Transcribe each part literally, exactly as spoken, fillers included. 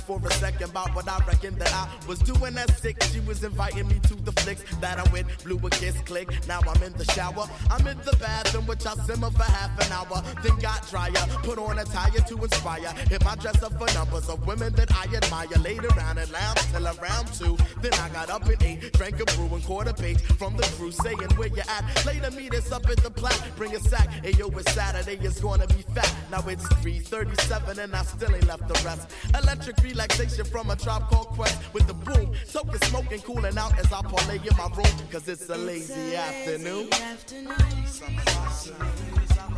For a second about what I reckon that I was doing at six. She was inviting me to the flicks that I went, blew a kiss, click. Now I'm in the shower, I'm in the bathroom, which I simmer for half an hour. Then got drier, put on a tire to inspire. Hit my dress up for numbers of women that I admire. Laid around and lounge till around two. Then I got up and ate, drank a brew and caught a page from the crew saying where you at. Later meet us up at the Platte, bring a sack. Hey yo, it's Saturday, it's gonna be fat. Now it's three thirty-seven and I still ain't left the rest. Electric relaxation from a Tribe Called Quest with the boom. Soaking, smoking, cooling out as I parlay in my room. Cause it's a lazy, lazy afternoon. afternoon. It's a lazy afternoon.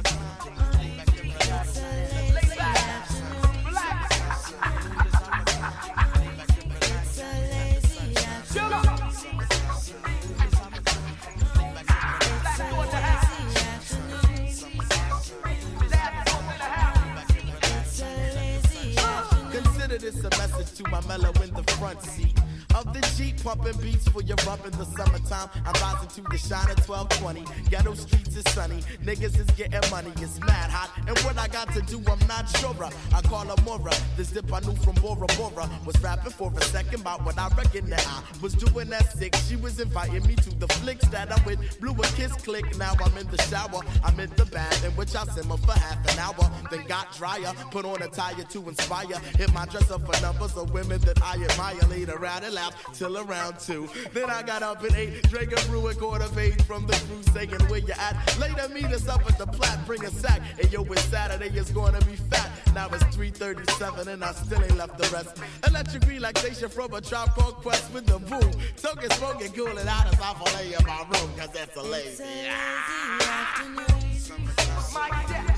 This a message to my mellow in the front seat of the Jeep, pumping beats for your rump in the summertime. I'm rising to the shine at twelve twenty. Ghetto streets is sunny, niggas is getting money, it's mad hot. And what I got to do, I'm not sure. I call her Mora, this dip I knew from Bora Bora. Was rapping for a second about what I reckon that I was doing at six. She was inviting me to the flicks that I went, blew a kiss, click. Now I'm in the shower, I'm in the bath, in which I simmer for half an hour. Then got drier, put on a tire to inspire. Hit my dress up for numbers of women that I admire. Later around and laugh till around two. Then I got up and ate, drank a brew and caught a page from the crew saying where you at. Later meet us up at the Platte, bring a sack. And yo, it's Saturday, it's gonna be fat. Now it's three thirty-seven and I still ain't left the rest. Electric relaxation from a Tribe Called Quest with the boom. Token, smoking, cooling out as I fall in my room. Cause that's a lazy, it's a lazy afternoon. Mike,